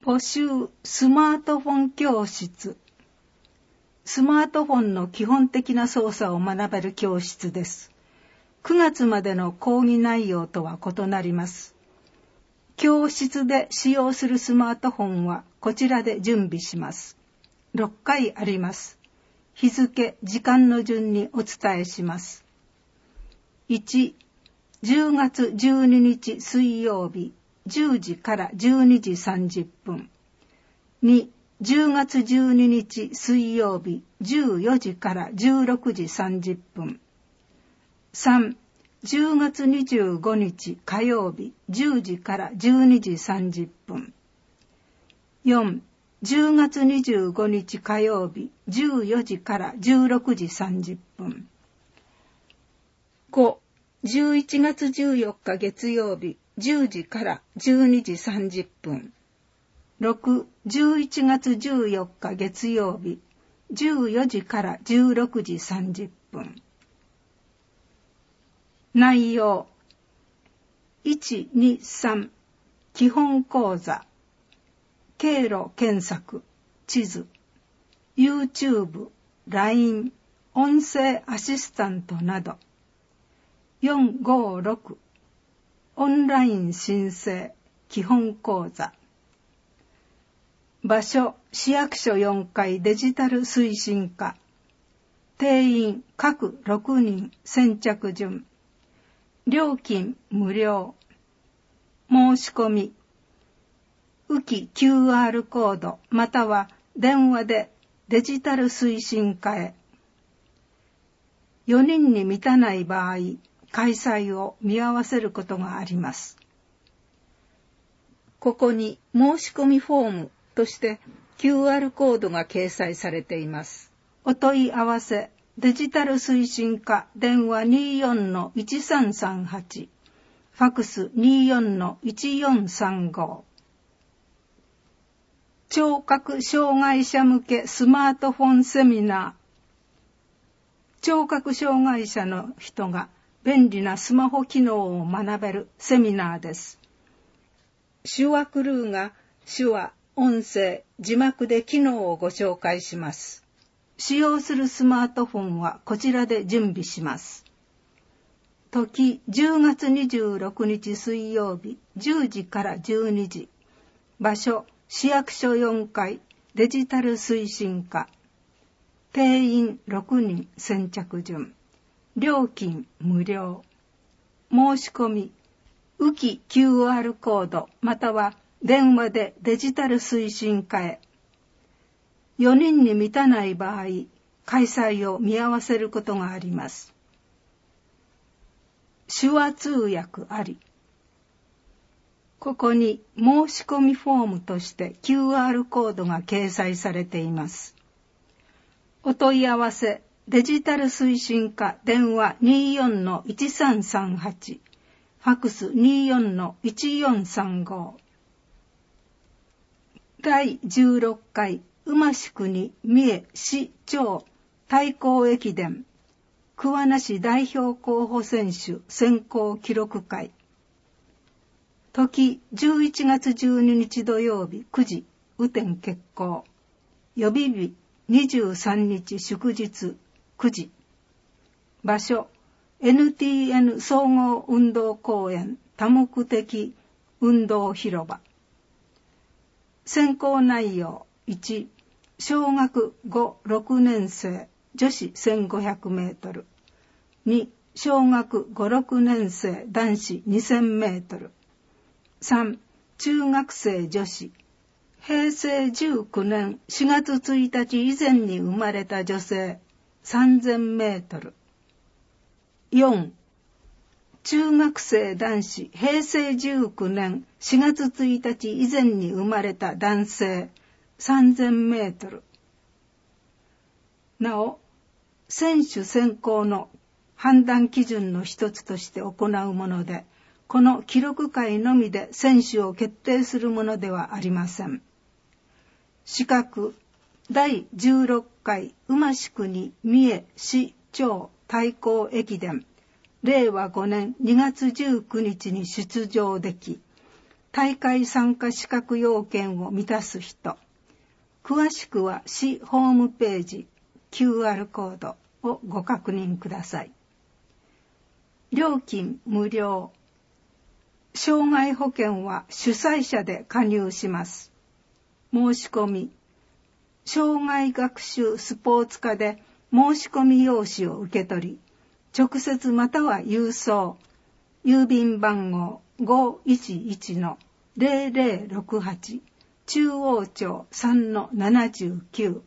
募集スマートフォン教室。スマートフォンの基本的な操作を学べる教室です。9月までの講義内容とは異なります。教室で使用するスマートフォンはこちらで準備します。6回あります。日付、時間の順にお伝えします。1、10月12日水曜日、10時から12時30分。2、10月12日水曜日、14時から16時30分。3、10月25日火曜日、10時から12時30分。4、10月25日火曜日、14時から16時30分。5、11月14日月曜日、10時から12時30分。6、11月14日月曜日、14時から16時30分。内容。1、2、3、基本講座。経路検索、地図、YouTube、LINE、音声アシスタントなど。4、5、6、オンライン申請、基本講座。場所、市役所4階デジタル推進課。定員、各6人、先着順。料金、無料。申し込み。浮き QR コードまたは電話でデジタル推進課へ。4人に満たない場合、開催を見合わせることがあります。ここに申し込みフォームとして QR コードが掲載されています。お問い合わせ、デジタル推進課電話 24-1338、ファクス 24-1435。聴覚障害者向けスマートフォンセミナー。聴覚障害者の人が便利なスマホ機能を学べるセミナーです。手話クルーが手話、音声、字幕で機能をご紹介します。使用するスマートフォンはこちらで準備します。時、10月26日水曜日、10時から12時。場所、市役所4階デジタル推進課。定員6人先着順。料金無料。申し込み。浮き QR コードまたは電話でデジタル推進課へ。4人に満たない場合、開催を見合わせることがあります。手話通訳あり。ここに申し込みフォームとして QR コードが掲載されています。お問い合わせ、デジタル推進課電話 24-1338、ファクス 24-1435。第16回馬宿国三重市長対抗駅伝桑名市代表候補選手選考記録会。時11月12日土曜日9時、雨天決行。予備日23日祝日9時。場所 NTN 総合運動公園多目的運動広場。選考内容。1、小学5、6年生女子1500メートル。2、小学5、6年生男子2000メートル。3、中学生女子。平成19年4月1日以前に生まれた女性3000メートル。4、中学生男子。平成19年4月1日以前に生まれた男性3000メートル。なお、選手選考の判断基準の一つとして行うもので、この記録会のみで選手を決定するものではありません。資格、第16回馬宿国三重市長対抗駅伝、令和5年2月19日に出場でき、 大会参加資格要件を満たす人。詳しくは市ホームページ QR コードをご確認ください。料金無料。障害保険は主催者で加入します。申し込み。障害学習スポーツ課で申し込み用紙を受け取り、直接または郵送、郵便番号 511-0068 中央町 3-79、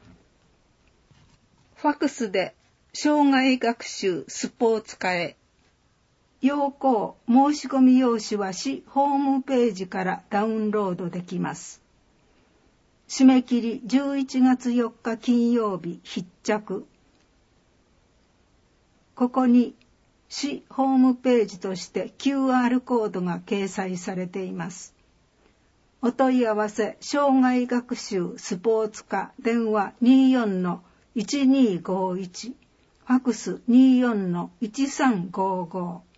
ファクスで障害学習スポーツ課へ。要項申し込み用紙は市ホームページからダウンロードできます。締め切り11月4日金曜日必着。ここに市ホームページとして QR コードが掲載されています。お問い合わせ障害学習スポーツ課電話 24-1251 ファクス 24-1355